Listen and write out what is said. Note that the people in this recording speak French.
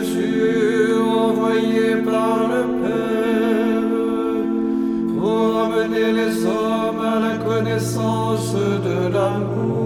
Jésus envoyé par le Père pour amener les hommes à la connaissance de l'amour.